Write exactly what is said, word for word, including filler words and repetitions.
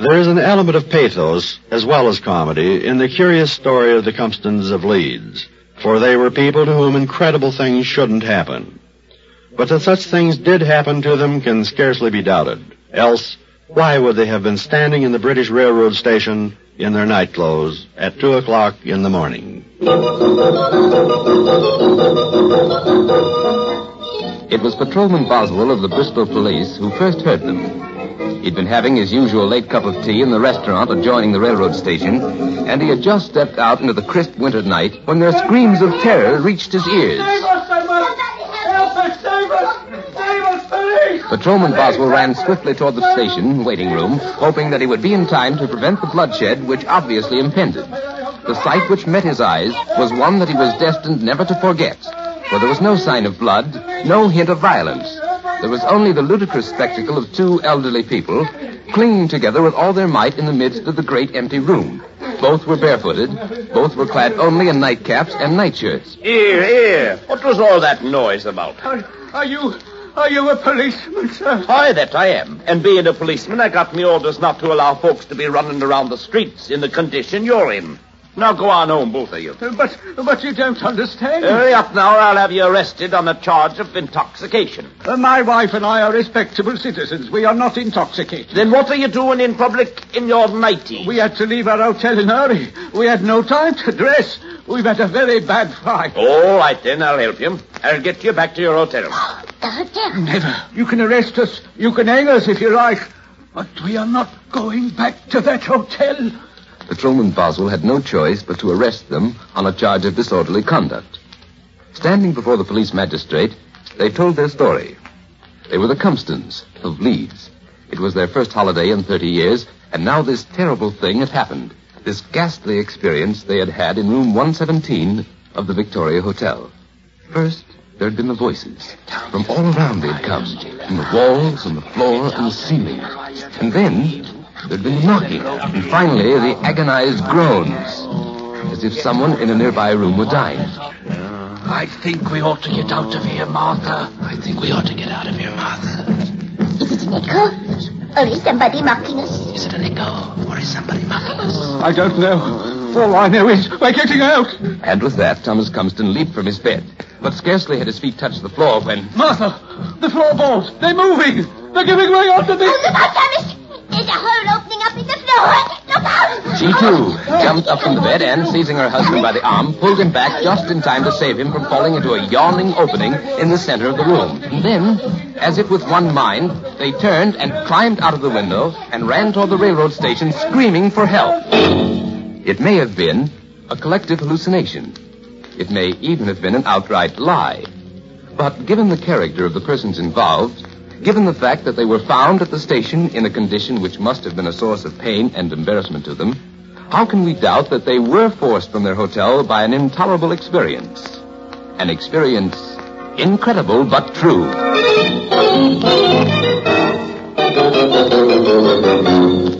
There is an element of pathos as well as comedy in the curious story of the Cumpstons of Leeds, for they were people to whom incredible things shouldn't happen. But that such things did happen to them can scarcely be doubted. Else, why would they have been standing in the British Railroad station in their night clothes at two o'clock in the morning? It was Patrolman Boswell of the Bristol Police who first heard them. He'd been having his usual late cup of tea in the restaurant adjoining the railroad station, and he had just stepped out into the crisp winter night when their screams of terror reached his ears. Save us, someone! Help us, save us! Save us, police! Patrolman Boswell ran swiftly toward the station waiting room, hoping that he would be in time to prevent the bloodshed which obviously impended. The sight which met his eyes was one that he was destined never to forget, for there was no sign of blood, no hint of violence. There was only the ludicrous spectacle of two elderly people clinging together with all their might in the midst of the great empty room. Both were barefooted. Both were clad only in nightcaps and nightshirts. Here, here. What was all that noise about? Are, are you... Are you a policeman, sir? Aye, that I am. And being a policeman, I got me orders not to allow folks to be running around the streets in the condition you're in. Now go on home, both of you. But but you don't understand. Hurry up now, or I'll have you arrested on a charge of intoxication. Uh, my wife and I are respectable citizens. We are not intoxicated. Then what are you doing in public in your nightie? We had to leave our hotel in a hurry. We had no time to dress. We've had a very bad fight. All right, then, I'll help you. I'll get you back to your hotel. The hotel? Never. You can arrest us. You can hang us if you like. But we are not going back to that hotel. Patrolman Boswell had no choice but to arrest them on a charge of disorderly conduct. Standing before the police magistrate, they told their story. They were the Cumpstons of Leeds. It was their first holiday in thirty years, and now this terrible thing had happened. This ghastly experience they had had in room one seventeen of the Victoria Hotel. First, there had been the voices. From all around they had come. From the walls, and the floor, and the ceiling. And then there'd been the knocking, and finally the agonized groans, as if someone in a nearby room were dying. I think we ought to get out of here, Martha. I think we ought to get out of here, Martha. Is it an echo? Or is somebody mocking us? Is it an echo? Or is somebody mocking us? I don't know. All I know is we're getting out. And with that, Thomas Cumpston leaped from his bed. But scarcely had his feet touched the floor when... Martha! The floorboards! They're moving! They're giving way onto the... Oh, look out, Thomas! There's a hole opening up in the floor. Look out! She, too, jumped up from the bed and, seizing her husband by the arm, pulled him back just in time to save him from falling into a yawning opening in the center of the room. And then, as if with one mind, they turned and climbed out of the window and ran toward the railroad station screaming for help. It may have been a collective hallucination. It may even have been an outright lie. But given the character of the persons involved, given the fact that they were found at the station in a condition which must have been a source of pain and embarrassment to them, how can we doubt that they were forced from their hotel by an intolerable experience? An experience incredible but true.